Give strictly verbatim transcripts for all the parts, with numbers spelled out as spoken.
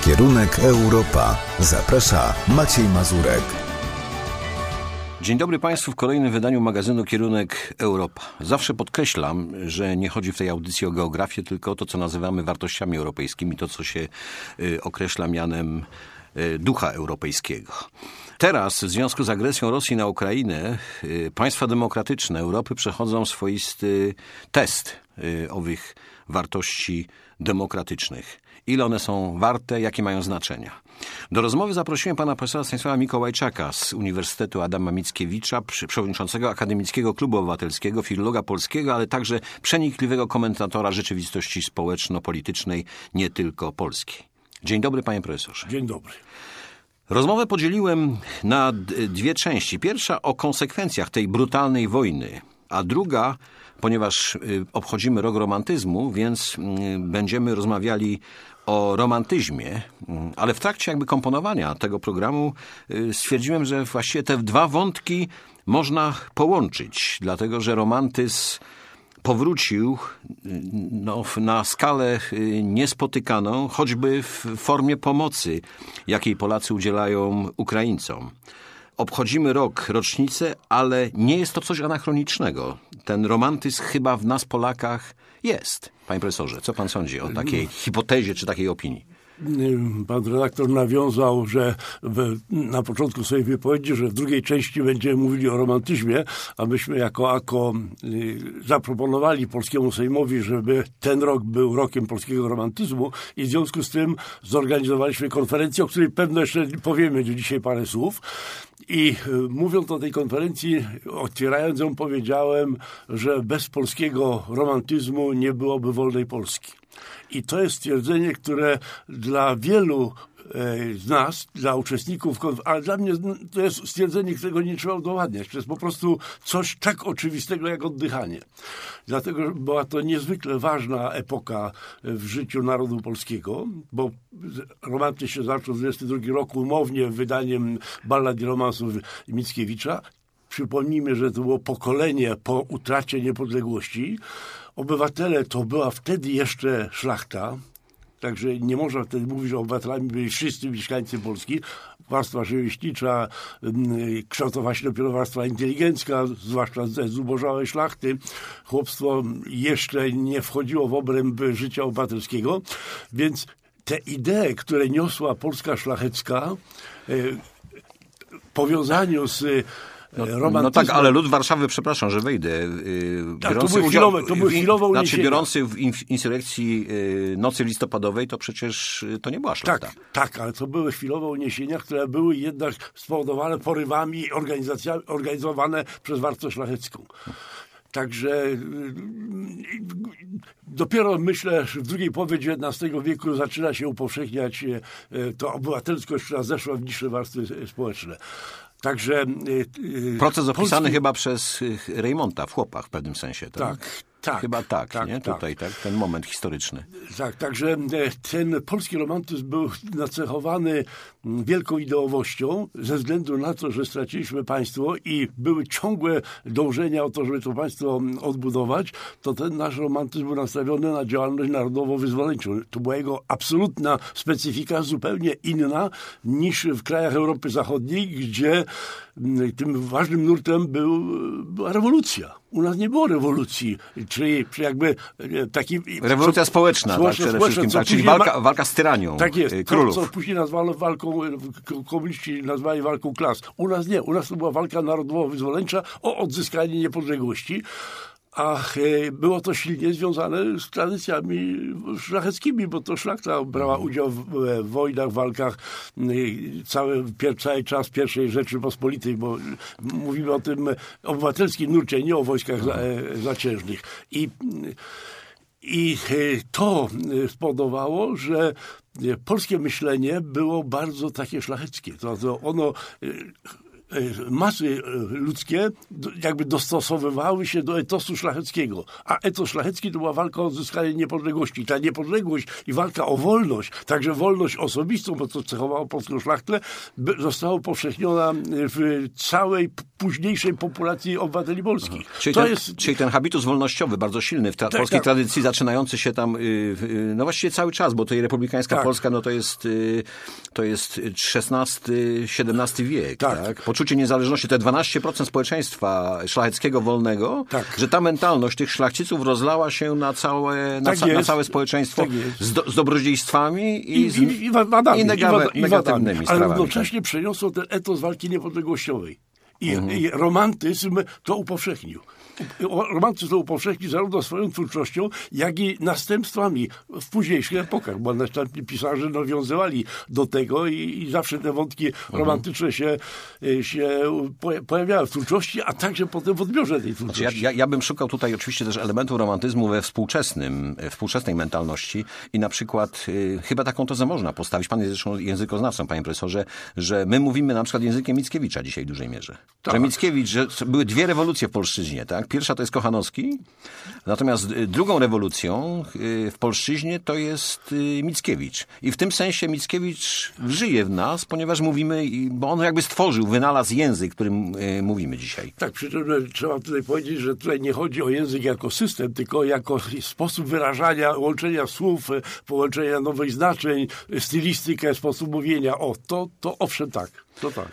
Kierunek Europa. Zaprasza Maciej Mazurek. Dzień dobry Państwu w kolejnym wydaniu magazynu Kierunek Europa. Zawsze podkreślam, że nie chodzi w tej audycji o geografię, tylko o to, co nazywamy wartościami europejskimi, to, co się y, określa mianem y, ducha europejskiego. Teraz, w związku z agresją Rosji na Ukrainę, y, państwa demokratyczne Europy przechodzą swoisty test y, owych wartości demokratycznych. Ile one są warte, jakie mają znaczenia. Do rozmowy zaprosiłem pana profesora Stanisława Mikołajczaka z Uniwersytetu Adama Mickiewicza, przewodniczącego Akademickiego Klubu Obywatelskiego, filologa polskiego, ale także przenikliwego komentatora rzeczywistości społeczno-politycznej, nie tylko polskiej. Dzień dobry, panie profesorze. Dzień dobry. Rozmowę podzieliłem na dwie części. Pierwsza o konsekwencjach tej brutalnej wojny, a druga, ponieważ obchodzimy rok romantyzmu, więc będziemy rozmawiali o romantyzmie, ale w trakcie jakby komponowania tego programu stwierdziłem, że właściwie te dwa wątki można połączyć, dlatego że romantyzm powrócił no, na skalę niespotykaną, choćby w formie pomocy, jakiej Polacy udzielają Ukraińcom. Obchodzimy rok, rocznicę, ale nie jest to coś anachronicznego. Ten romantyzm chyba w nas, Polakach, jest. Panie profesorze, co pan sądzi o takiej hipotezie czy takiej opinii? Pan redaktor nawiązał, że w, na początku swojej wypowiedzi, że w drugiej części będziemy mówili o romantyzmie, a myśmy jako AKO y, zaproponowali polskiemu Sejmowi, żeby ten rok był rokiem polskiego romantyzmu i w związku z tym zorganizowaliśmy konferencję, o której pewno jeszcze powiemy dzisiaj parę słów. I mówiąc o tej konferencji, otwierając ją, powiedziałem, że bez polskiego romantyzmu nie byłoby wolnej Polski. I to jest stwierdzenie, które dla wielu z nas, dla uczestników, ale dla mnie to jest stwierdzenie, którego nie trzeba udowadniać. To jest po prostu coś tak oczywistego jak oddychanie. Dlatego, że była to niezwykle ważna epoka w życiu narodu polskiego, bo romantyzm się zaczął w dwudziestym drugim roku umownie wydaniem ballad i romansów Mickiewicza. Przypomnijmy, że to było pokolenie po utracie niepodległości. Obywatele to była wtedy jeszcze szlachta, także nie można wtedy mówić, że obywatelami byli wszyscy mieszkańcy Polski. Warstwa rzemieślnicza, kształtowała się dopiero warstwa inteligencka, zwłaszcza z zubożałej szlachty. Chłopstwo jeszcze nie wchodziło w obręb życia obywatelskiego, więc te idee, które niosła Polska szlachecka, w powiązaniu z No, no tak, ale lud Warszawy, przepraszam, że wejdę, tak, to były chwilowe, to były chwilowe uniesienia. Znaczy biorący w insurekcji Nocy Listopadowej, to przecież to nie była szlachta. Tak, tak, ale to były chwilowe uniesienia, które były jednak spowodowane porywami organizacjami organizowane przez warstwę szlachecką. Także dopiero myślę, że w drugiej połowie dziewiętnastego wieku zaczyna się upowszechniać to obywatelskość, która zeszła w niższe warstwy społeczne. Także proces opisany Polski... chyba przez Reymonta w Chłopach w pewnym sensie. Tak, tak. tak chyba tak, tak nie? Tak. Tutaj tak, ten moment historyczny. Tak, także ten polski romantyzm był nacechowany wielką ideowością ze względu na to, że straciliśmy państwo i były ciągłe dążenia o to, żeby to państwo odbudować, to ten nasz romantyzm był nastawiony na działalność narodowo-wyzwoleńczą. To była jego absolutna specyfika, zupełnie inna niż w krajach Europy Zachodniej, gdzie tym ważnym nurtem był, była rewolucja. U nas nie było rewolucji, czyli, czyli jakby taki... Rewolucja co, społeczna, tak, przede wszystkim, tak, czyli walka, ma, walka z tyranią tak jest, królów. To, co później nazwano walką, komuniści nazwali walką klas. U nas nie, u nas to była walka narodowo-wyzwoleńcza o odzyskanie niepodległości. A było to silnie związane z tradycjami szlacheckimi, bo to szlachta brała udział w, w wojnach, walkach cały, cały czas pierwszej Rzeczypospolitej, bo mówimy o tym obywatelskim nurcie, nie o wojskach za, zaciężnych. I, I to spowodowało, że polskie myślenie było bardzo takie szlacheckie. To, to ono masy ludzkie jakby dostosowywały się do etosu szlacheckiego. A etos szlachecki to była walka o odzyskanie niepodległości. Ta niepodległość i walka o wolność, także wolność osobistą, bo to cechowało polską szlachtę, została upowszechniona w całej późniejszej populacji obywateli polskich. Czyli, to ten, jest... czyli ten habitus wolnościowy bardzo silny w tra- tak, polskiej tak. tradycji, zaczynający się tam yy, no właściwie cały czas, bo to i republikańska tak. Polska, no to jest yy, to jest szesnasty, siedemnasty wiek, tak? Tak. Poczucie niezależności, te dwanaście procent społeczeństwa szlacheckiego wolnego, tak. że ta mentalność tych szlachciców rozlała się na całe, na, tak ca- na całe społeczeństwo tak z, do, z dobrodziejstwami i, I, z, i, i wadami, i negawe, i wad, negatywnymi ale sprawami. równocześnie przeniosło ten etos walki niepodległościowej. I, mhm. i romantyzm to upowszechnił. Romantyzm to upowszechnił zarówno swoją twórczością, jak i następstwami w późniejszych epokach, bo następni pisarze nawiązywali do tego i, i zawsze te wątki mhm. romantyczne się, się pojawiały w twórczości, a także potem w odbiorze tej twórczości. Znaczy ja, ja, ja bym szukał tutaj oczywiście też elementu romantyzmu we współczesnym, współczesnej mentalności i na przykład y, chyba taką tezę można postawić. Pan jest zresztą językoznawcą, panie profesorze, że my mówimy na przykład językiem Mickiewicza dzisiaj w dużej mierze. Tak. Że Mickiewicz, że były dwie rewolucje w polszczyźnie, tak? Pierwsza to jest Kochanowski, natomiast drugą rewolucją w polszczyźnie to jest Mickiewicz. I w tym sensie Mickiewicz żyje w nas, ponieważ mówimy, bo on jakby stworzył, wynalazł język, którym mówimy dzisiaj. Tak, przy czym trzeba tutaj powiedzieć, że tutaj nie chodzi o język jako system, tylko jako sposób wyrażania, łączenia słów, połączenia nowych znaczeń, stylistykę, sposób mówienia. O, to, to owszem tak. To tak.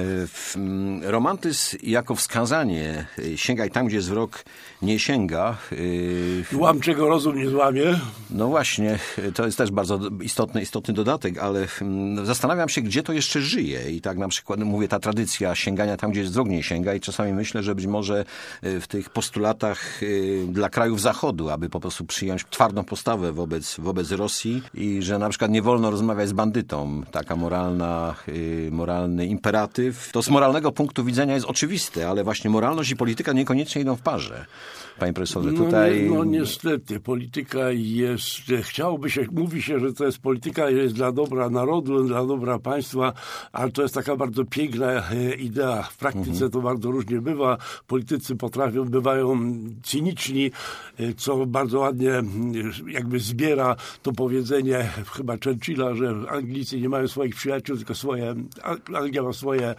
Romantyzm jako wskazanie, sięgaj tam, gdzie wzrok nie sięga. Łam, czego rozum nie złamie. No właśnie, to jest też bardzo istotny, istotny dodatek, ale zastanawiam się, gdzie to jeszcze żyje. I tak na przykład mówię, ta tradycja sięgania tam, gdzie wzrok nie sięga i czasami myślę, że być może w tych postulatach dla krajów Zachodu, aby po prostu przyjąć twardą postawę wobec, wobec Rosji i że na przykład nie wolno rozmawiać z bandytą. Taka moralna, moralna imperatyw. To z moralnego punktu widzenia jest oczywiste, ale właśnie moralność i polityka niekoniecznie idą w parze. Panie profesorze, tutaj... No, nie, no niestety, polityka jest, chciałoby się, mówi się, że to jest polityka jest dla dobra narodu, dla dobra państwa, ale to jest taka bardzo piękna idea. W praktyce mhm. to bardzo różnie bywa. Politycy potrafią, bywają cyniczni, co bardzo ładnie jakby zbiera to powiedzenie chyba Churchilla, że Anglicy nie mają swoich przyjaciół, tylko swoje, Anglia ma swoje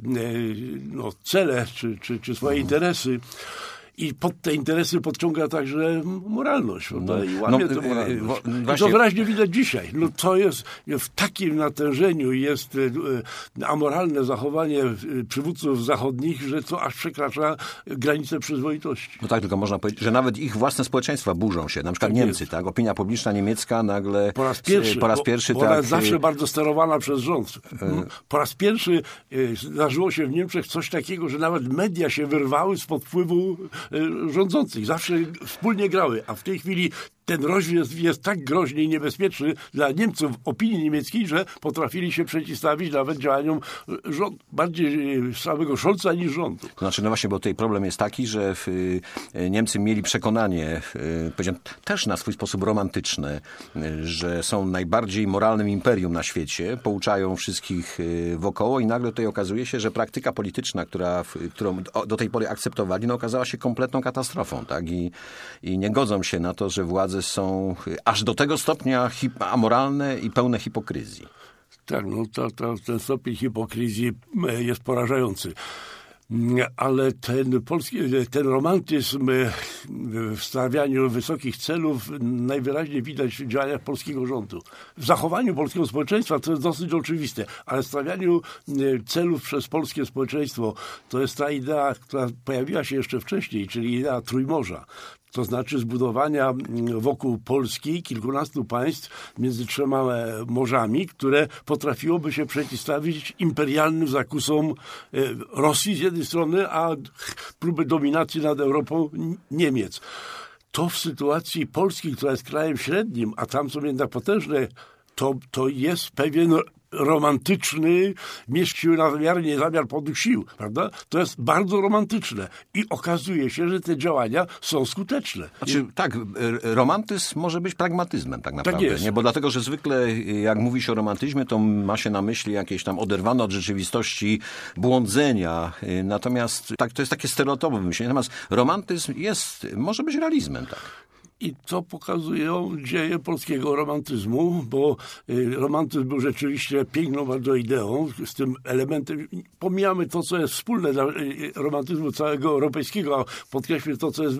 no, cele, czy, czy, czy swoje mhm. interesy. I pod te interesy podciąga także moralność. No, I łamie no, tę moralność. Wo, I to wyraźnie widać dzisiaj. No, to jest w takim natężeniu jest amoralne zachowanie przywódców zachodnich, że to aż przekracza granice przyzwoitości. No tak, tylko można powiedzieć, że nawet ich własne społeczeństwa burzą się. Na przykład tak Niemcy, tak? Opinia publiczna niemiecka nagle po raz pierwszy, po raz pierwszy bo, tak, bo ona zawsze bardzo sterowana przez rząd. Po raz pierwszy zdarzyło się w Niemczech coś takiego, że nawet media się wyrwały spod wpływu rządzących. Zawsze wspólnie grały, a w tej chwili ten rozwój jest, jest tak groźny i niebezpieczny dla Niemców, opinii niemieckiej, że potrafili się przeciwstawić nawet działaniom rząd, bardziej samego Scholza niż rządu. To znaczy, no właśnie, bo tutaj problem jest taki, że w, Niemcy mieli przekonanie, powiedziałem, też na swój sposób romantyczne, że są najbardziej moralnym imperium na świecie, pouczają wszystkich wokoło i nagle tutaj okazuje się, że praktyka polityczna, która, którą do tej pory akceptowali, no okazała się kompletną katastrofą, tak? I, i nie godzą się na to, że władze są aż do tego stopnia hip- amoralne i pełne hipokryzji. Tak, no to, to, ten stopień hipokryzji jest porażający. Ale ten polski, ten romantyzm w stawianiu wysokich celów najwyraźniej widać w działaniach polskiego rządu. W zachowaniu polskiego społeczeństwa to jest dosyć oczywiste, ale w stawianiu celów przez polskie społeczeństwo to jest ta idea, która pojawiła się jeszcze wcześniej, czyli idea Trójmorza. To znaczy zbudowania wokół Polski kilkunastu państw między trzema morzami, które potrafiłoby się przeciwstawić imperialnym zakusom Rosji z jednej strony, a próby dominacji nad Europą Niemiec. To w sytuacji Polski, która jest krajem średnim, a tam są jednak potężne, to, to jest pewien romantyczny, mieć siły na zamiar, nie zamiar podłych sił, prawda? To jest bardzo romantyczne i okazuje się, że te działania są skuteczne. Znaczy, tak, romantyzm może być pragmatyzmem tak naprawdę, Tak jest. nie? Bo dlatego, że zwykle jak mówi się o romantyzmie, to ma się na myśli jakieś tam oderwane od rzeczywistości błądzenia, natomiast tak, to jest takie stereotypowe myślenie, natomiast romantyzm jest, może być realizmem, tak. I to pokazują dzieje polskiego romantyzmu, bo romantyzm był rzeczywiście piękną bardzo ideą, z tym elementem, pomijamy to, co jest wspólne dla romantyzmu całego europejskiego, a podkreślmy to, co jest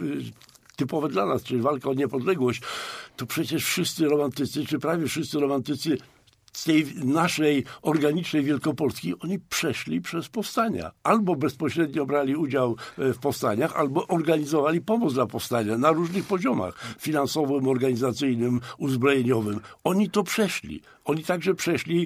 typowe dla nas, czyli walka o niepodległość, to przecież wszyscy romantycy, czy prawie wszyscy romantycy z tej naszej organicznej Wielkopolski, oni przeszli przez powstania. Albo bezpośrednio brali udział w powstaniach, albo organizowali pomoc dla powstania na różnych poziomach. Finansowym, organizacyjnym, uzbrojeniowym. Oni to przeszli. Oni także przeszli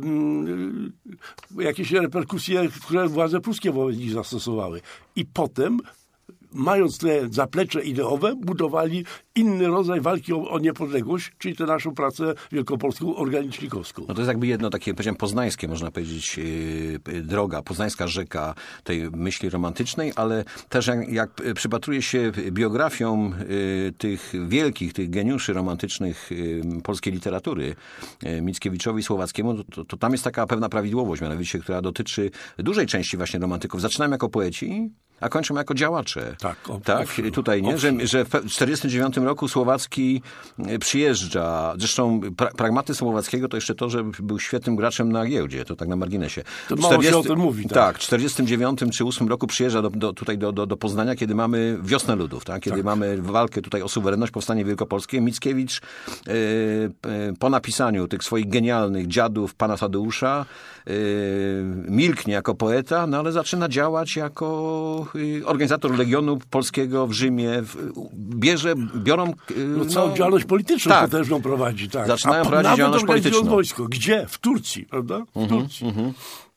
um, jakieś reperkusje, które władze pruskie wobec nich zastosowały. I potem, mając te zaplecze ideowe, budowali inny rodzaj walki o, o niepodległość, czyli tę naszą pracę wielkopolską, organicznikowską. No to jest jakby jedno takie, powiedziałem, poznańskie, można powiedzieć, yy, droga, poznańska rzeka tej myśli romantycznej, ale też jak, jak przypatruje się biografiom yy, tych wielkich, tych geniuszy romantycznych yy, polskiej literatury, yy, Mickiewiczowi, Słowackiemu, to, to, to tam jest taka pewna prawidłowość, mianowicie, która dotyczy dużej części właśnie romantyków. Zaczynamy jako poeci, a kończą jako działacze. Tak, o, tak owszem, tutaj, nie? Że, że w tysiąc dziewięćset czterdziestym dziewiątym roku Słowacki przyjeżdża. Zresztą pra, pragmatyzm Słowackiego to jeszcze to, że był świetnym graczem na giełdzie, to tak na marginesie. To mało czterdziestym się o tym mówi. Tak, tak w czterdziestym dziewiątym czy ósmym roku przyjeżdża do, do, tutaj do, do, do Poznania, kiedy mamy wiosnę ludów, tak? Kiedy tak. mamy walkę tutaj o suwerenność, powstanie wielkopolskie. Mickiewicz yy, yy, po napisaniu tych swoich genialnych dziadów, pana Tadeusza, yy, milknie jako poeta, no ale zaczyna działać jako organizator Legionu Polskiego w Rzymie, bierze, biorą... No, całą no, działalność polityczną tak. potężną prowadzi. Tak. Zaczynają A prowadzić działalność polityczną. Wojsko. Gdzie? W Turcji, prawda? W uh-huh, Turcji. Uh-huh.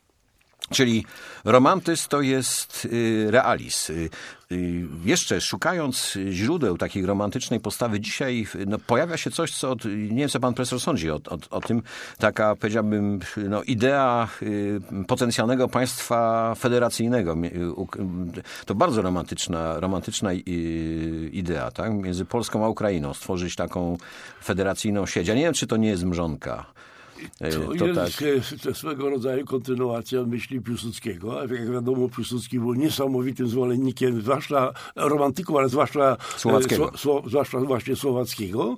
Czyli romantyzm to jest y, realizm. Y, y, jeszcze szukając źródeł takiej romantycznej postawy, dzisiaj no, pojawia się coś, co od, nie wiem, co pan profesor sądzi o, o, o tym, taka, powiedziałbym, no, idea y, potencjalnego państwa federacyjnego. To bardzo romantyczna, romantyczna y, idea, tak? Między Polską a Ukrainą stworzyć taką federacyjną sieć. Ja nie wiem, czy to nie jest mrzonka. To, to jest tak. swego rodzaju kontynuacja myśli Piłsudskiego. A jak wiadomo, Piłsudski był niesamowitym zwolennikiem, zwłaszcza romantyką, ale zwłaszcza Słowackiego. Sło, sło, zwłaszcza właśnie Słowackiego.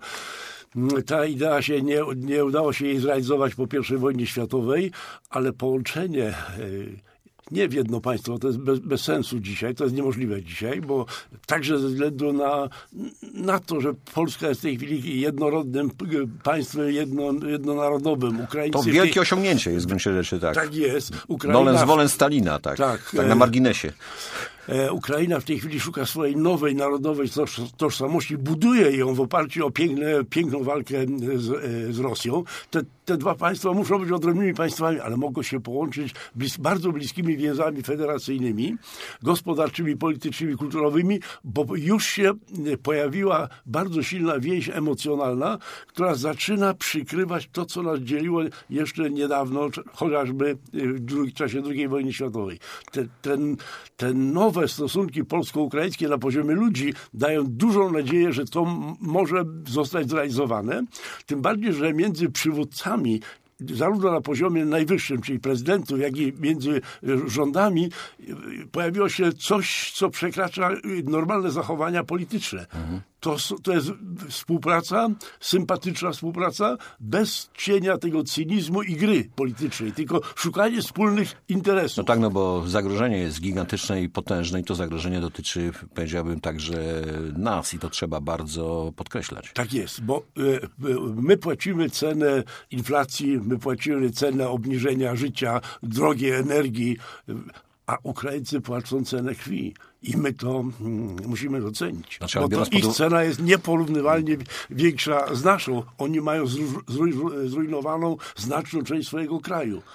Ta idea się nie, nie udało się jej zrealizować po pierwszej wojnie światowej, ale połączenie nie w jedno państwo, to jest bez, bez sensu dzisiaj, to jest niemożliwe dzisiaj, bo także ze względu na, na to, że Polska jest w tej chwili jednorodnym państwem jedno, jednonarodowym. Ukraińcy to wielkie tej... osiągnięcie jest w gruncie rzeczy, tak. Tak jest. Ukraina... Nolens volens Stalina, tak. Tak, tak na marginesie. Ukraina w tej chwili szuka swojej nowej, narodowej tożsamości, buduje ją w oparciu o piękne, piękną walkę z, z Rosją. Te, te dwa państwa muszą być odrębnymi państwami, ale mogą się połączyć blis, bardzo bliskimi więzami federacyjnymi, gospodarczymi, politycznymi, kulturowymi, bo już się pojawiła bardzo silna więź emocjonalna, która zaczyna przykrywać to, co nas dzieliło jeszcze niedawno, chociażby w czasie drugiej wojny światowej. Te, ten, ten nowy Nowe stosunki polsko-ukraińskie na poziomie ludzi dają dużą nadzieję, że to m- może zostać zrealizowane. Tym bardziej, że między przywódcami zarówno na poziomie najwyższym, czyli prezydentów, jak i między rządami pojawiło się coś, co przekracza normalne zachowania polityczne. Mhm. To, to jest współpraca, sympatyczna współpraca, bez cienia tego cynizmu i gry politycznej, tylko szukanie wspólnych interesów. No tak, no bo zagrożenie jest gigantyczne i potężne i to zagrożenie dotyczy, powiedziałbym, także nas i to trzeba bardzo podkreślać. Tak jest, bo y, my płacimy cenę inflacji, my płacimy cenę obniżenia życia, drogiej energii, a Ukraińcy płacą cenę krwi. I my to mm, musimy docenić. Znaczy, bo to ich cena jest nieporównywalnie większa z naszą. Oni mają zru, zru, zrujnowaną znaczną część swojego kraju.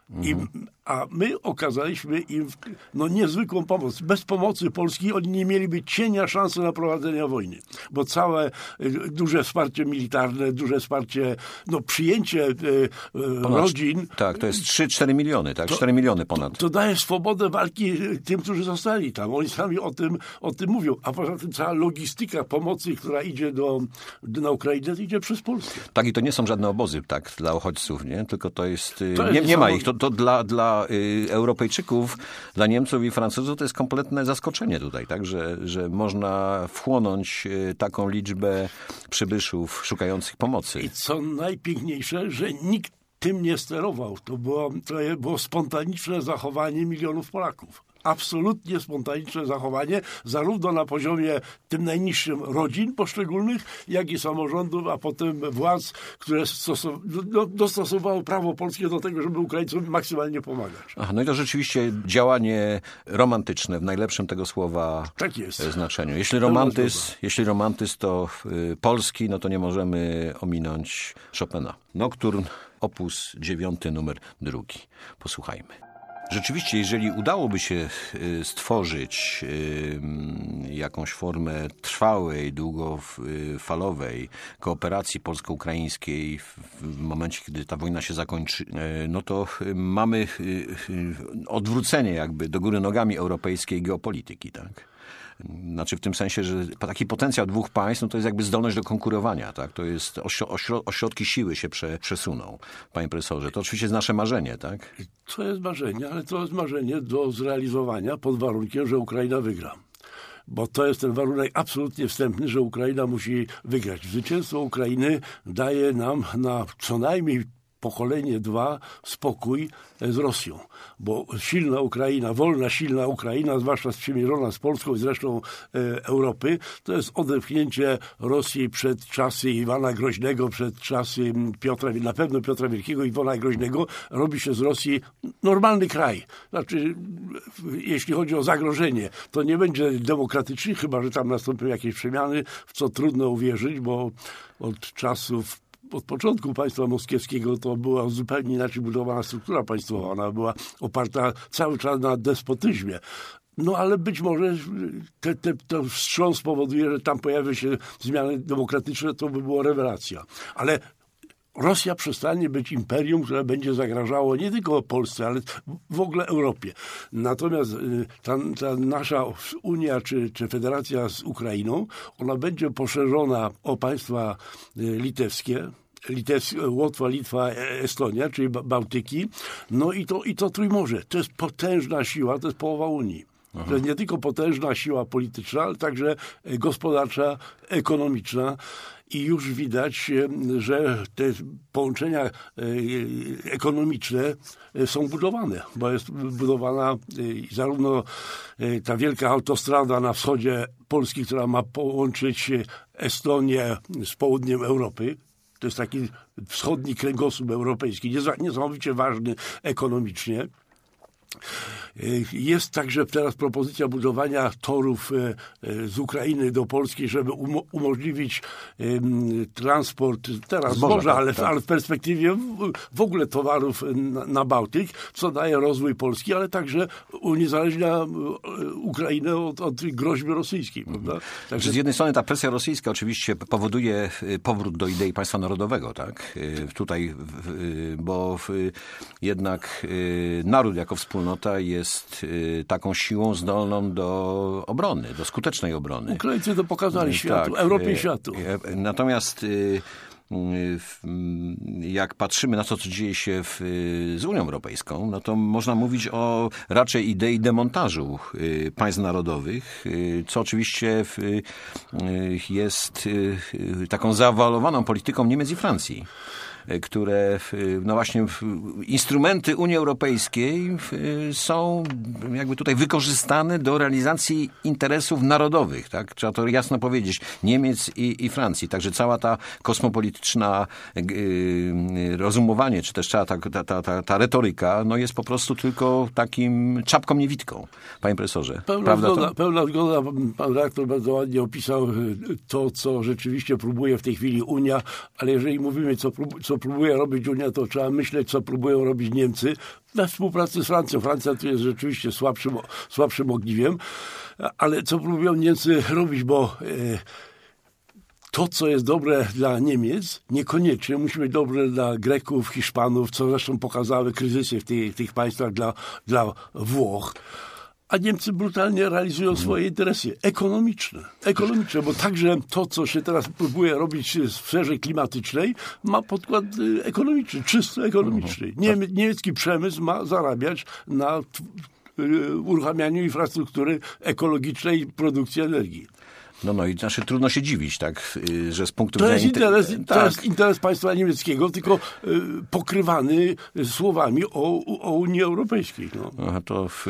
I, a my okazaliśmy im no, niezwykłą pomoc. Bez pomocy Polski oni nie mieliby cienia szansy na prowadzenie wojny, bo całe duże wsparcie militarne, duże wsparcie, no przyjęcie e, ponad, rodzin. Tak, to jest trzy cztery miliony, tak? cztery miliony ponad. To, to daje swobodę walki tym, którzy zostali tam. Oni sami o tym, o tym mówią. A poza tym cała logistyka pomocy, która idzie do, do, na Ukrainę, idzie przez Polskę. Tak, i to nie są żadne obozy, tak, dla uchodźców, nie? Tylko to jest... To jest nie, nie ma samo... ich. To, to dla, dla y, Europejczyków, dla Niemców i Francuzów to jest kompletne zaskoczenie tutaj, tak? Że, że można wchłonąć y, taką liczbę przybyszów szukających pomocy. I co najpiękniejsze, że nikt tym nie sterował. To było, to było spontaniczne zachowanie milionów Polaków. Absolutnie spontaniczne zachowanie, zarówno na poziomie tym najniższym rodzin poszczególnych, jak i samorządów, a potem władz, które stosow- no, dostosowały prawo polskie do tego, żeby Ukraińcom maksymalnie pomagać. Aha, no i to rzeczywiście działanie romantyczne w najlepszym tego słowa tak jest. znaczeniu. Jeśli romantyzm, jeśli romantyzm to y, polski, no to nie możemy ominąć Chopina. Nocturne, opus dziewiąty, numer drugi. Posłuchajmy. Rzeczywiście, jeżeli udałoby się stworzyć jakąś formę trwałej, długofalowej kooperacji polsko-ukraińskiej w momencie, kiedy ta wojna się zakończy, no to mamy odwrócenie jakby do góry nogami europejskiej geopolityki, tak? Znaczy w tym sensie, że taki potencjał dwóch państw, no to jest jakby zdolność do konkurowania, tak? To jest ośro- ośrodki siły się prze, przesuną, panie profesorze. To oczywiście jest nasze marzenie, tak? To jest marzenie, ale to jest marzenie do zrealizowania pod warunkiem, że Ukraina wygra. Bo to jest ten warunek absolutnie wstępny, że Ukraina musi wygrać. Zwycięstwo Ukrainy daje nam na co najmniej pokolenie dwa spokój z Rosją, bo silna Ukraina, wolna, silna Ukraina, zwłaszcza sprzymierzona z Polską i z resztą e, Europy, to jest odepchnięcie Rosji przed czasy Iwana Groźnego, przed czasy Piotra, na pewno Piotra Wielkiego i Iwana Groźnego, robi się z Rosji normalny kraj. Znaczy, jeśli chodzi o zagrożenie, to nie będzie demokratyczny, chyba że tam nastąpią jakieś przemiany, w co trudno uwierzyć, bo od czasów Od początku państwa moskiewskiego to była zupełnie inaczej budowana struktura państwowa. Ona była oparta cały czas na despotyzmie. No ale być może te, te, ten wstrząs powoduje, że tam pojawią się zmiany demokratyczne, to by była rewelacja. Ale Rosja przestanie być imperium, które będzie zagrażało nie tylko Polsce, ale w ogóle Europie. Natomiast ta, ta nasza Unia czy, czy Federacja z Ukrainą, ona będzie poszerzona o państwa litewskie, Litewskie, Łotwa, Litwa, Estonia, czyli Bałtyki, no i to, i to Trójmorze. To jest potężna siła, to jest połowa Unii. Aha. To jest nie tylko potężna siła polityczna, ale także gospodarcza, ekonomiczna. I już widać, że te połączenia ekonomiczne są budowane, bo jest budowana zarówno ta wielka autostrada na wschodzie Polski, która ma połączyć Estonię z południem Europy. To jest taki wschodni kręgosłup europejski, niesamowicie ważny ekonomicznie. Jest także teraz propozycja budowania torów z Ukrainy do Polski, żeby umo- umożliwić um, transport teraz zboża, zboża, tak, ale, tak. ale w perspektywie w, w ogóle towarów na, na Bałtyk, co daje rozwój Polski, ale także uniezależnia Ukrainę od, od groźby rosyjskiej. Prawda? Także... Z jednej strony ta presja rosyjska oczywiście powoduje powrót do idei państwa narodowego, tak? Tutaj, bo jednak naród jako wspólnota jest taką siłą zdolną do obrony, do skutecznej obrony. Ukraińcy to pokazali światu, tak, Europie i światu. Natomiast jak patrzymy na to, co dzieje się w, z Unią Europejską, no to można mówić o raczej idei demontażu państw narodowych, co oczywiście jest taką zaawalowaną polityką Niemiec i Francji, które, no właśnie, instrumenty Unii Europejskiej są jakby tutaj wykorzystane do realizacji interesów narodowych, tak? Trzeba to jasno powiedzieć, Niemiec i, i Francji. Także cała ta kosmopolityka polityczna yy, rozumowanie, czy też ta, ta, ta, ta, ta retoryka, no jest po prostu tylko takim czapką niewidką, panie profesorze. Pełna Prawda zgoda, to? pełna zgoda. Pan redaktor bardzo ładnie opisał to, co rzeczywiście próbuje w tej chwili Unia, ale jeżeli mówimy, co, prób- co próbuje robić Unia, to trzeba myśleć, co próbują robić Niemcy we współpracy z Francją. Francja tu jest rzeczywiście słabszym, słabszym ogniwiem, ale co próbują Niemcy robić, bo e, to, co jest dobre dla Niemiec, niekoniecznie musi być dobre dla Greków, Hiszpanów, co zresztą pokazały kryzysy w, tej, w tych państwach dla, dla Włoch. A Niemcy brutalnie realizują swoje interesy ekonomiczne. Ekonomiczne, bo także to, co się teraz próbuje robić w sferze klimatycznej, ma podkład ekonomiczny, czysto ekonomiczny. Niemie, niemiecki przemysł ma zarabiać na uruchamianiu infrastruktury ekologicznej i produkcji energii. No, no i znaczy trudno się dziwić, tak, że z punktu to widzenia... Jest interes, tak. To jest interes państwa niemieckiego, tylko y, pokrywany słowami o, o Unii Europejskiej. No. Aha, to w,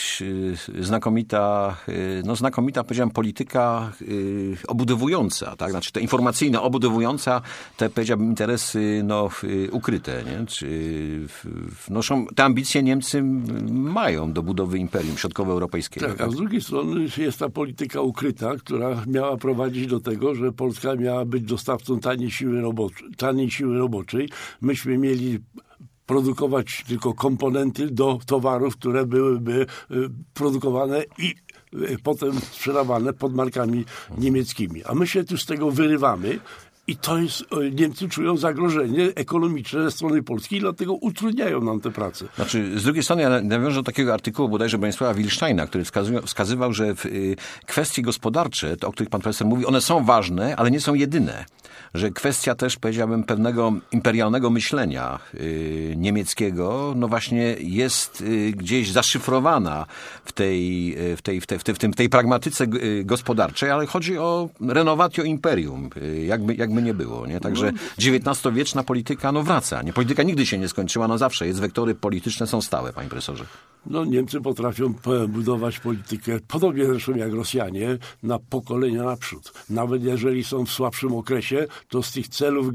y, znakomita, y, no znakomita, powiedziałem, polityka y, obudowująca, tak, znaczy te informacyjne, obudowująca te, powiedziałbym, interesy no, y, ukryte, nie? Czy, y, wnoszą, te ambicje Niemcy mają do budowy imperium środkowoeuropejskiego. Tak, a z drugiej strony jest ta polityka ukryta, która miała prowadzić do tego, że Polska miała być dostawcą taniej siły roboczej. Taniej siły roboczej. Myśmy mieli produkować tylko komponenty do towarów, które byłyby produkowane i potem sprzedawane pod markami niemieckimi. A my się tu z tego wyrywamy. I to jest, Niemcy czują zagrożenie ekonomiczne ze strony Polski i dlatego utrudniają nam tę pracę. Znaczy, z drugiej strony ja nawiążę do takiego artykułu bodajże Bronisława Wilsztajna, który wskazywał, wskazywał że w, y, kwestie gospodarcze, to, o których pan profesor mówi, one są ważne, ale nie są jedyne. Że kwestia też, powiedziałbym, pewnego imperialnego myślenia y, niemieckiego, no właśnie jest y, gdzieś zaszyfrowana w tej, w tej, w tej, w tej, w tej, w tej pragmatyce y, gospodarczej, ale chodzi o renowatio imperium, y, jakby, jakby nie było, nie? Także dziewiętnastowieczna polityka, no wraca, nie? Polityka nigdy się nie skończyła, no zawsze jest, wektory polityczne są stałe, panie profesorze. No Niemcy potrafią budować politykę, podobnie zresztą jak Rosjanie, na pokolenia naprzód. Nawet jeżeli są w słabszym okresie, to z tych celów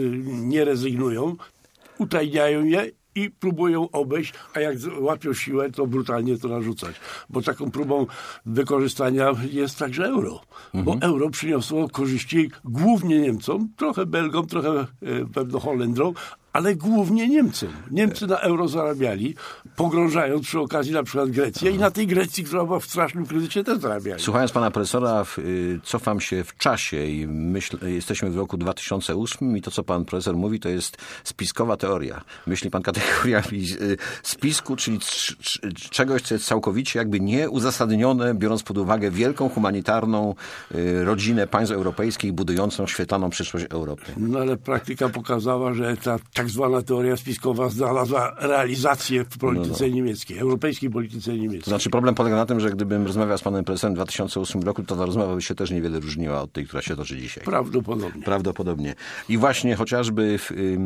nie rezygnują, utajniają je i próbują obejść, a jak łapią siłę, to brutalnie to narzucać. Bo taką próbą wykorzystania jest także euro. Mhm. Bo euro przyniosło korzyści głównie Niemcom, trochę Belgom, trochę e, pewno Holendrom, ale głównie Niemcom. Niemcy na euro zarabiali, pogrążając przy okazji na przykład Grecję i na tej Grecji, która była w strasznym kryzysie, też zarabiali. Słuchając pana profesora, cofam się w czasie i myśl, jesteśmy w roku dwa tysiące ósmym i to, co pan profesor mówi, to jest spiskowa teoria. Myśli pan kategoriami spisku, czyli czegoś, co jest całkowicie jakby nieuzasadnione, biorąc pod uwagę wielką humanitarną rodzinę państw europejskich budującą świetlaną przyszłość Europy. No ale praktyka pokazała, że ta tak zwana teoria spiskowa znalazła realizację w polityce no, no. niemieckiej, europejskiej polityce niemieckiej. To znaczy problem polega na tym, że gdybym rozmawiał z panem profesorem w dwa tysiące ósmym roku, to ta rozmowa by się też niewiele różniła od tej, która się toczy dzisiaj. Prawdopodobnie. Prawdopodobnie. I właśnie chociażby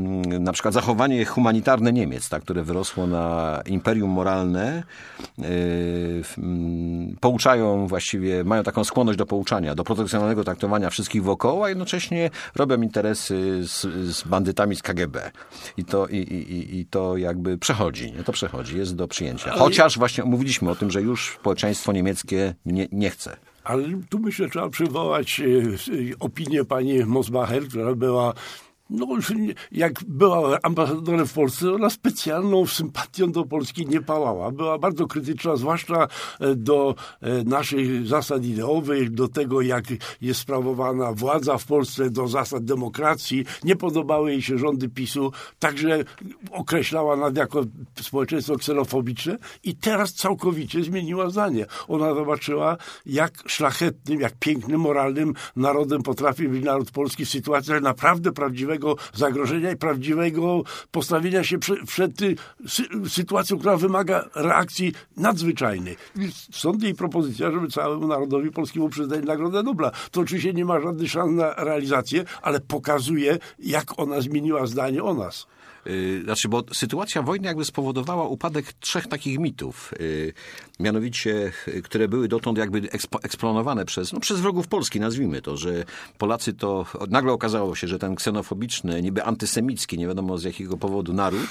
na przykład zachowanie humanitarne Niemiec, tak, które wyrosło na imperium moralne, yy, pouczają właściwie, mają taką skłonność do pouczania, do protekcjonalnego traktowania wszystkich wokoło, a jednocześnie robią interesy z, z bandytami z K G B. I to, i, i, i to jakby przechodzi, nie? To przechodzi, jest do przyjęcia. Chociaż właśnie mówiliśmy o tym, że już społeczeństwo niemieckie nie, nie chce. Ale tu myślę, trzeba przywołać opinię pani Mosbacher, która była No, jak była ambasadorem w Polsce, ona specjalną sympatią do Polski nie pałała. Była bardzo krytyczna, zwłaszcza do naszych zasad ideowych, do tego, jak jest sprawowana władza w Polsce, do zasad demokracji. Nie podobały jej się rządy PiSu, także określała nas jako społeczeństwo ksenofobiczne i teraz całkowicie zmieniła zdanie. Ona zobaczyła, jak szlachetnym, jak pięknym, moralnym narodem potrafi być naród polski w sytuacjach naprawdę prawdziwego zagrożenia i prawdziwego postawienia się przed, przed sy, sytuacją, która wymaga reakcji nadzwyczajnej. Stąd jej propozycja, żeby całemu narodowi polskiemu przyznać Nagrodę Nobla. To oczywiście nie ma żadnych szans na realizację, ale pokazuje, jak ona zmieniła zdanie o nas. Znaczy, bo sytuacja wojny jakby spowodowała upadek trzech takich mitów, mianowicie, które były dotąd jakby ekspo, eksponowane przez, no, przez wrogów Polski, nazwijmy to, że Polacy to, nagle okazało się, że ten ksenofobiczny xenofoniczny, niby antysemicki, nie wiadomo z jakiego powodu naród,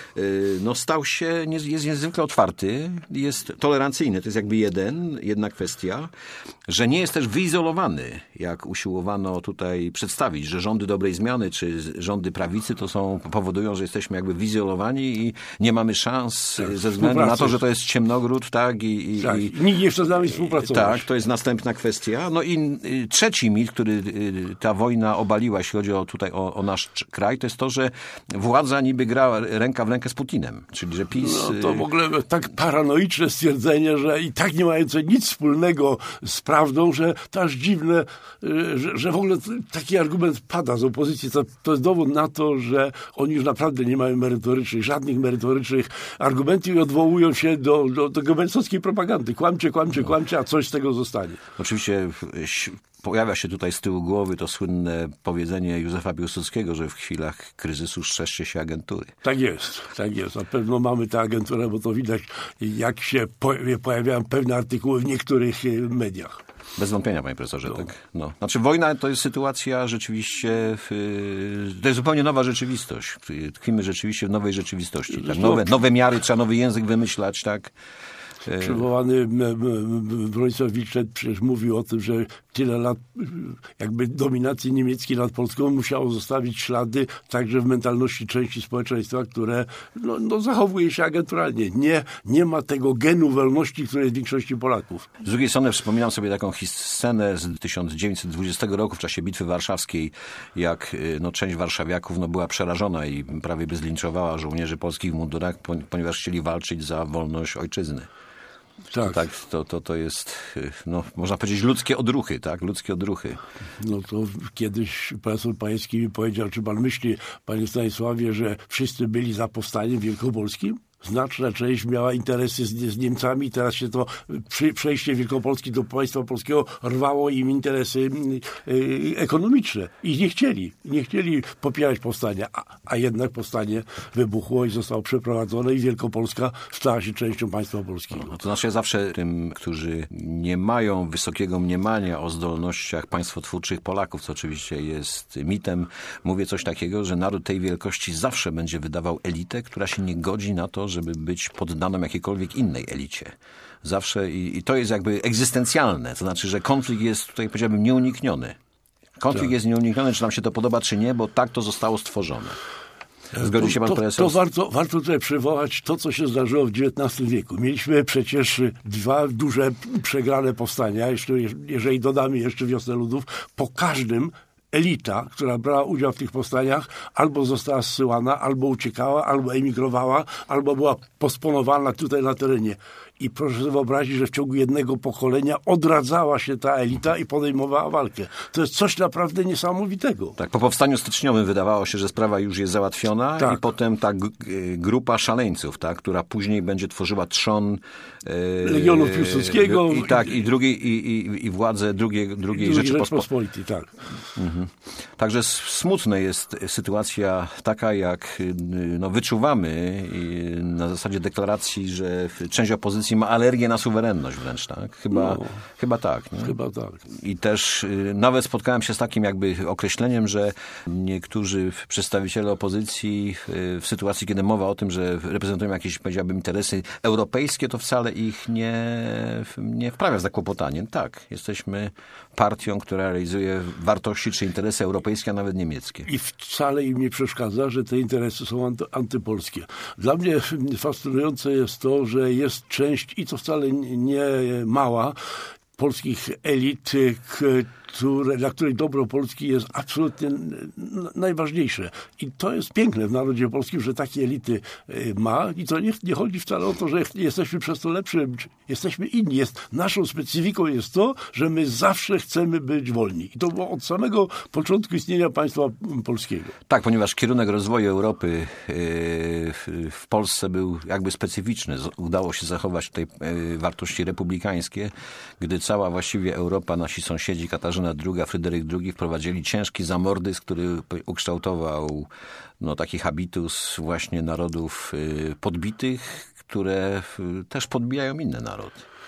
no stał się, jest niezwykle otwarty, jest tolerancyjny. To jest jakby jeden, jedna kwestia, że nie jest też wyizolowany, jak usiłowano tutaj przedstawić, że rządy dobrej zmiany, czy rządy prawicy to są, powodują, że jesteśmy jakby wyizolowani i nie mamy szans tak, ze względu na to, że to jest ciemnogród, tak? I, i, tak, i nikt nie chce z nami współpracować. Tak, to jest następna kwestia. No i trzeci mit, który ta wojna obaliła, jeśli chodzi o tutaj o, o nasz kraj, to jest to, że władza niby gra ręka w rękę z Putinem. Czyli, że PiS... No to w ogóle tak paranoiczne stwierdzenie, że i tak nie mające nic wspólnego z prawdą, że to aż dziwne, że, że w ogóle taki argument pada z opozycji. To, to jest dowód na to, że oni już naprawdę nie mają merytorycznych, żadnych merytorycznych argumentów i odwołują się do, do, do goebbelsowskiej propagandy. Kłamcie, kłamcie, kłamcie, a coś z tego zostanie. Oczywiście pojawia się tutaj z tyłu głowy to słynne powiedzenie Józefa Piłsudskiego, że w chwilach kryzysu strzeżcie się agentury. Tak jest, tak jest. Na pewno mamy tę agenturę, bo to widać, jak się pojawiają pewne artykuły w niektórych mediach. Bez wątpienia, panie profesorze. No. Tak? No. Znaczy wojna to jest sytuacja rzeczywiście, to jest zupełnie nowa rzeczywistość. Tkwimy rzeczywiście w nowej rzeczywistości. Tak? Nowe, nowe miary, trzeba nowy język wymyślać, tak? Przywołany Bronisław Wilczek przecież mówił o tym, że tyle lat jakby dominacji niemieckiej nad Polską musiało zostawić ślady także w mentalności części społeczeństwa, które no, no, zachowuje się agenturalnie. Nie, nie ma tego genu wolności, który jest w większości Polaków. Z drugiej strony wspominam sobie taką scenę z tysiąc dziewięćset dwudziestego roku w czasie Bitwy Warszawskiej, jak no, część warszawiaków no, była przerażona i prawie by zlinczowała żołnierzy polskich w mundurach, ponieważ chcieli walczyć za wolność ojczyzny. Tak, tak to, to, to jest, no, można powiedzieć, ludzkie odruchy, tak? Ludzkie odruchy. No to kiedyś profesor Pański mi powiedział, czy pan myśli, panie Stanisławie, że wszyscy byli za powstaniem wielkopolskim? Znaczna część miała interesy z, z Niemcami, teraz się to przy, przejście Wielkopolski do państwa polskiego rwało im interesy y, ekonomiczne i nie chcieli, nie chcieli popierać powstania, a, a jednak powstanie wybuchło i zostało przeprowadzone i Wielkopolska stała się częścią państwa polskiego. No, to znaczy ja zawsze tym, którzy nie mają wysokiego mniemania o zdolnościach państwotwórczych Polaków, co oczywiście jest mitem, mówię coś takiego, że naród tej wielkości zawsze będzie wydawał elitę, która się nie godzi na to, żeby być poddaną jakiejkolwiek innej elicie. Zawsze i, i to jest jakby egzystencjalne. To znaczy, że konflikt jest tutaj, powiedziałbym, nieunikniony. Konflikt tak. jest nieunikniony, czy nam się to podoba, czy nie, bo tak to zostało stworzone. Zgodzi się pan to, profesor? To warto, warto tutaj przywołać to, co się zdarzyło w dziewiętnastym wieku. Mieliśmy przecież dwa duże przegrane powstania, jeszcze, jeżeli dodamy jeszcze Wiosnę Ludów, po każdym elita, która brała udział w tych powstaniach, albo została zsyłana, albo uciekała, albo emigrowała, albo była posponowana tutaj na terenie. I proszę sobie wyobrazić, że w ciągu jednego pokolenia odradzała się ta elita i podejmowała walkę. To jest coś naprawdę niesamowitego. Tak, po powstaniu styczniowym wydawało się, że sprawa już jest załatwiona tak. i potem ta g- grupa szaleńców, tak, która później będzie tworzyła trzon e, Legionów Piłsudskiego. I, tak, i drugiej, i, i, i władze drugiej, drugiej Rzeczypospolitej. Tak. Mhm. Także smutna jest sytuacja taka, jak no, wyczuwamy na zasadzie deklaracji, że część opozycji ma alergię na suwerenność wręcz, tak? Chyba, no, chyba tak. Nie? Chyba tak. I też nawet spotkałem się z takim jakby określeniem, że niektórzy przedstawiciele opozycji w sytuacji, kiedy mowa o tym, że reprezentują jakieś, powiedziałbym, interesy europejskie, to wcale ich nie, nie wprawia w zakłopotanie. Tak, jesteśmy partią, która realizuje wartości czy interesy europejskie, a nawet niemieckie. I wcale im nie przeszkadza, że te interesy są anty, antypolskie. Dla mnie fascynujące jest to, że jest część, i to wcale nie mała, polskich elit, które, dla której dobro Polski jest absolutnie najważniejsze. I to jest piękne w narodzie polskim, że takie elity ma i to nie, nie chodzi wcale o to, że jesteśmy przez to lepszy, jesteśmy inni. Jest, naszą specyfiką jest to, że my zawsze chcemy być wolni. I to było od samego początku istnienia państwa polskiego. Tak, ponieważ kierunek rozwoju Europy w Polsce był jakby specyficzny. Udało się zachować tutaj wartości republikańskie, gdy cała właściwie Europa, nasi sąsiedzi, Katarzyna druga, Fryderyk drugi wprowadzili ciężki zamordyzm, który ukształtował no, taki habitus właśnie narodów podbitych, które też podbijają inne narody.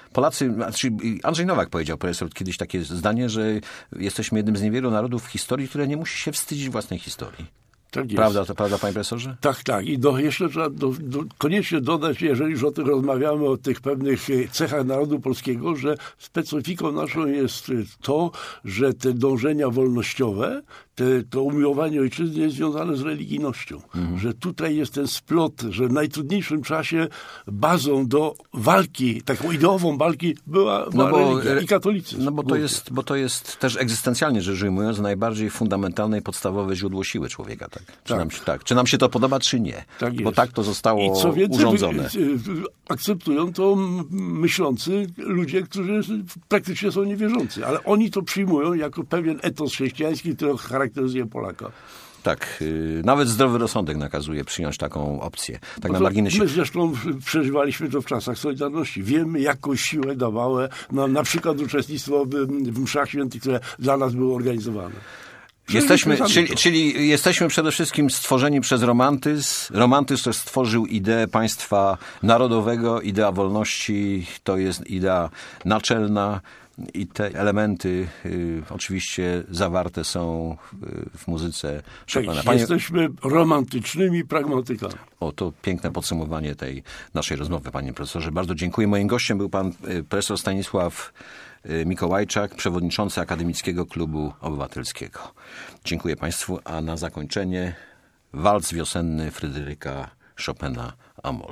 Polacy, znaczy Andrzej Nowak powiedział, profesor, kiedyś takie zdanie, że jesteśmy jednym z niewielu narodów w historii, które nie musi się wstydzić własnej historii. Tak jest. Prawda, to prawda, panie profesorze? Tak, tak. I do, jeszcze trzeba do, do, koniecznie dodać, jeżeli już o tym rozmawiamy, o tych pewnych cechach narodu polskiego, że specyfiką naszą jest to, że te dążenia wolnościowe, te, to umiłowanie ojczyzny jest związane z religijnością. Mhm. Że tutaj jest ten splot, że w najtrudniejszym czasie bazą do walki, taką ideową walki była, była no bo, religia i katolicyzm. No bo to, jest, bo to jest też egzystencjalnie rzecz ujmując najbardziej fundamentalne i podstawowe źródło siły człowieka. Tak? Czy, tak. Nam się, tak. Czy nam się to podoba, czy nie? Tak bo tak to zostało I co więcej, urządzone. Akceptują to myślący ludzie, którzy praktycznie są niewierzący, ale oni to przyjmują jako pewien etos chrześcijański, który charakteryzuje Polaka. Tak, yy, nawet zdrowy rozsądek nakazuje przyjąć taką opcję. Tak no na marginesie. My zresztą przeżywaliśmy to w czasach Solidarności. Wiemy, jaką siłę dawało nam na przykład uczestnictwo w, w mszach świętych, które dla nas były organizowane. Jesteśmy, czyli, czyli jesteśmy przede wszystkim stworzeni przez romantyzm. Romantyzm też stworzył ideę państwa narodowego, idea wolności, to jest idea naczelna i te elementy y, oczywiście zawarte są w, w muzyce Chopina. Tak, Panie... Jesteśmy romantycznymi pragmatykami. O, to piękne podsumowanie tej naszej rozmowy, panie profesorze. Bardzo dziękuję. Moim gościem był pan profesor Stanisław Mikołajczak, przewodniczący Akademickiego Klubu Obywatelskiego. Dziękuję państwu, a na zakończenie walc wiosenny Fryderyka Chopina Amol.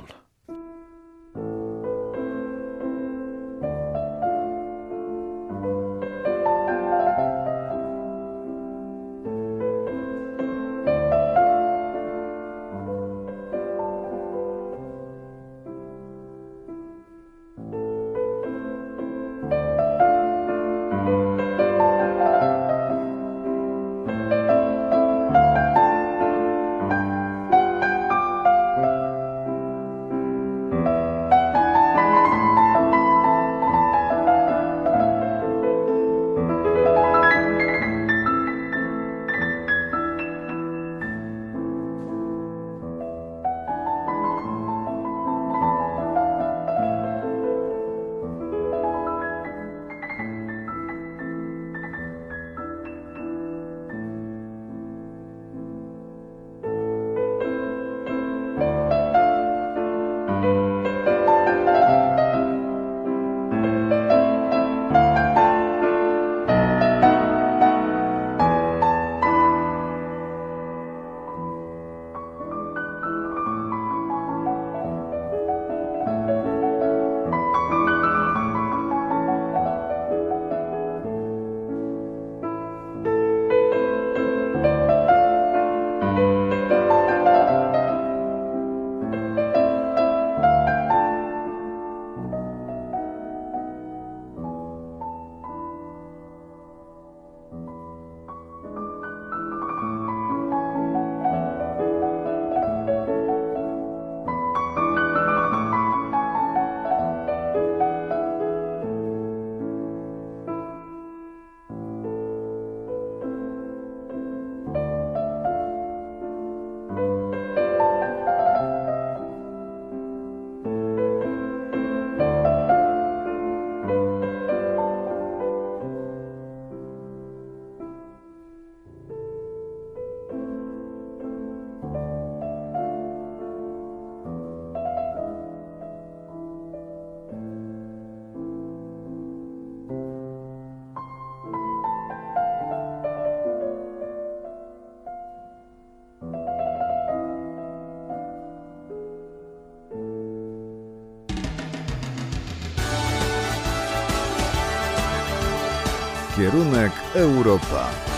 Kierunek Europa.